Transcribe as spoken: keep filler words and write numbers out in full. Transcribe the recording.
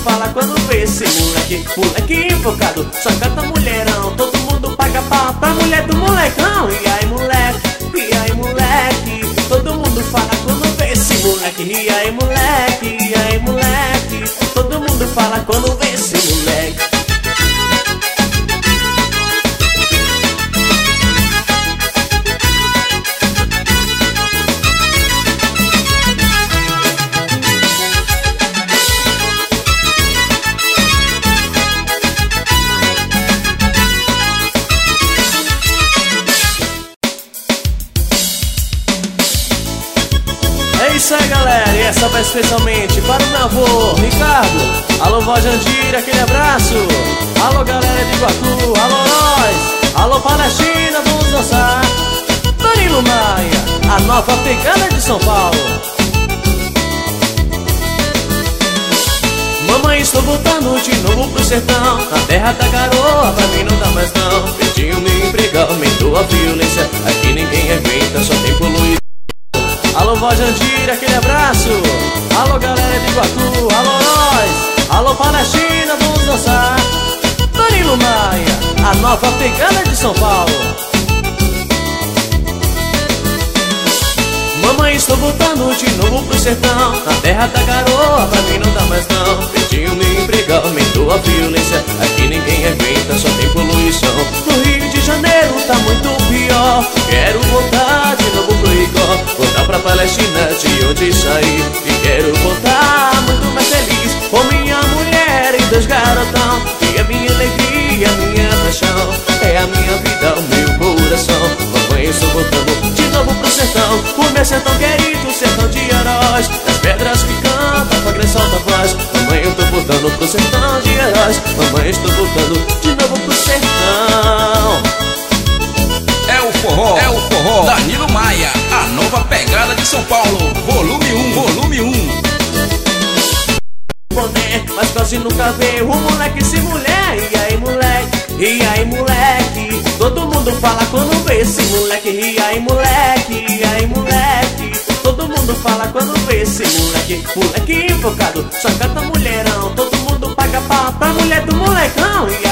fala quando vê esse moleque. Moleque invocado, só canta mulherão. Todo mundo paga pau pra mulher do molecão. E aí moleque, e aí moleque, todo mundo fala quando vê esse moleque. E aí moleque, e aí moleque, todo mundo fala quando vê esse moleque. É isso aí, galera, e essa vai especialmente para o meu avô, Ricardo. Alô, vó Jandira, aquele abraço. Alô, galera de Iguatu, alô, nós. Alô, Palestina, vamos dançar. Danilo Maia, a nova pegada de São Paulo. Mamãe, estou voltando de novo pro sertão. Na terra da garoa, pra mim não dá mais não. Pediu me empregar, aumentou a violência. Aqui ninguém aguenta, só tem poluição. Alô, vó Jandira, aquele abraço. Alô, galera de Iguatu, alô, nós. Alô, Palestina, vamos dançar. Danilo Maia, a nova pegada de São Paulo. Mamãe, estou voltando de novo pro sertão. Na terra da garoa, pra mim não dá mais não. Pediu me empregar, aumentou a violência. Aqui ninguém aguenta, só tem poluição. No Rio de Janeiro tá muito pior. Quero voltar de novo pro Igor, voltar pra Palestina de onde saí. E quero voltar muito mais feliz com minha mulher e dois garotão. E a minha alegria, a minha paixão, é a minha vida, o meu coração. Mamãe, estou voltando de novo pro sertão. O meu sertão querido, sertão de heróis. Das pedras que cantam, com a grande solta a voz. Mamãe, eu tô voltando pro sertão de heróis. Mamãe, estou voltando de novo pro sertão. É o forró, é o forró Danilo Maia, a nova pegada de São Paulo. Volume um, volume um. Boné, mas quase nunca vê um moleque sem mulher. E aí moleque, e aí moleque, todo mundo fala quando vê esse moleque. E aí moleque, e aí moleque, todo mundo fala quando vê esse moleque. Moleque invocado, só canta mulherão. Todo mundo paga pau pra mulher do molecão. E